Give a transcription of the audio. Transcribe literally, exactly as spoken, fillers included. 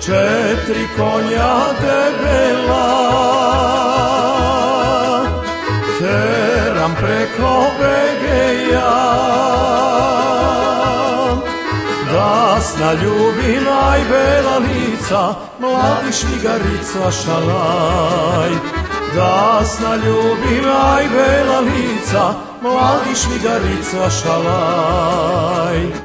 četiri konja debela, teram preko Begeja, da sna ljubim aj bela lica, mladi Šmigarica šalaj. Da sna ljubim aj bela lica, mladi Šmigarica šalaj.